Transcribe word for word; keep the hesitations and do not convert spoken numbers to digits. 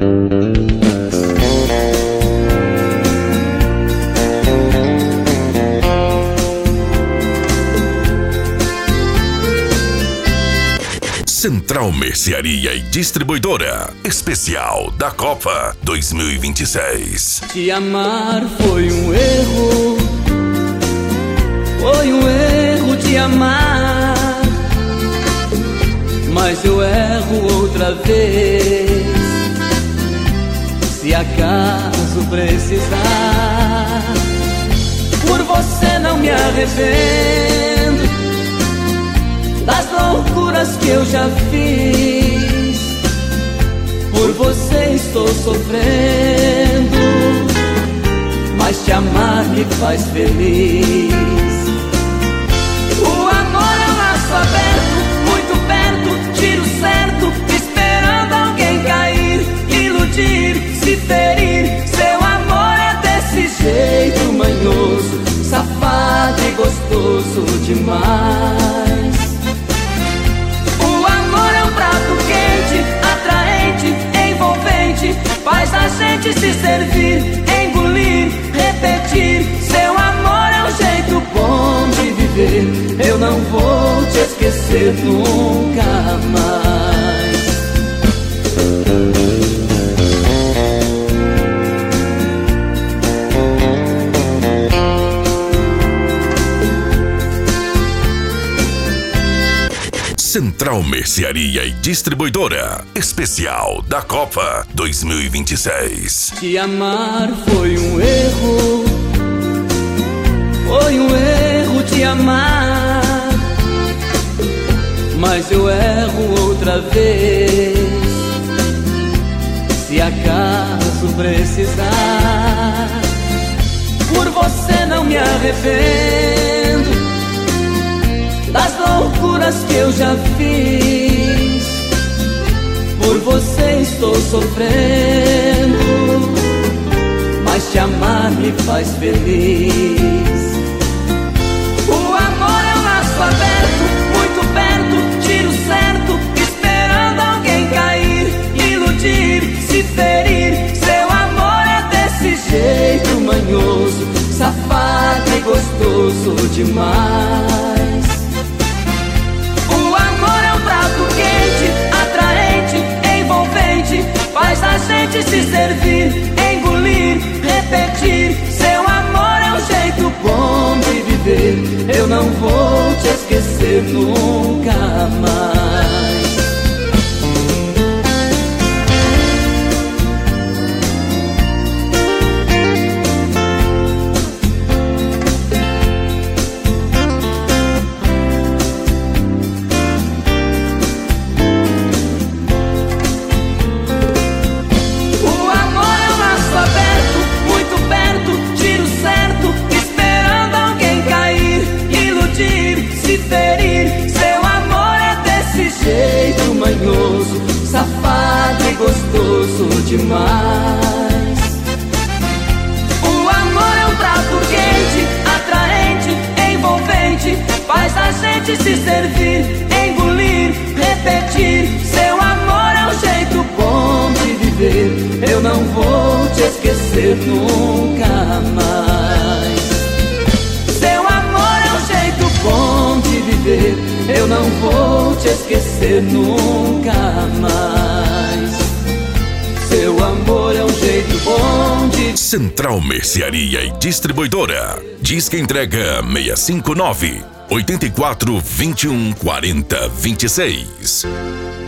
Central Mercearia e Distribuidora, especial da Copa dois mil e vinte e seis. Te amar foi um erro, foi um erro te amar, mas eu erro outra vez, se acaso precisar. Por você não me arrependo das loucuras que eu já fiz, por você estou sofrendo, mas te amar me faz feliz. O amor é um laço aberto, muito perto, tiro certo, esperando alguém cair, iludir, se ferir. Seu amor é desse jeito manhoso, safado e gostoso demais. Faz a gente se servir, engolir, repetir. Seu amor é um jeito bom de viver. Eu não vou te esquecer nunca mais. Central Mercearia e Distribuidora, especial da Copa dois mil e vinte e seis. Te amar foi um erro, foi um erro te amar, mas eu erro outra vez, se acaso precisar. Por você não me arrependo das loucuras que eu já fiz, por você estou sofrendo, mas te amar me faz feliz. O amor é um laço aberto, muito perto, tiro certo, esperando alguém cair, iludir, se ferir. Seu amor é desse jeito manhoso, safado e gostoso demais. Faz a gente se servir, engolir, repetir. Seu amor é um jeito bom de viver. Eu não vou te esquecer nunca mais. Safado e gostoso demais. O amor é um prato quente, atraente, envolvente. Faz a gente se servir, engolir, repetir. Seu amor é um jeito bom de viver. Eu não vou te esquecer nunca mais. Seu amor é um jeito bom de viver. Eu não vou te esquecer nunca mais. Seu amor é um jeito bom de... Central Mercearia e Distribuidora. Disque entrega seis cinco nove, oito quatro, dois um, quatro zero, dois seis.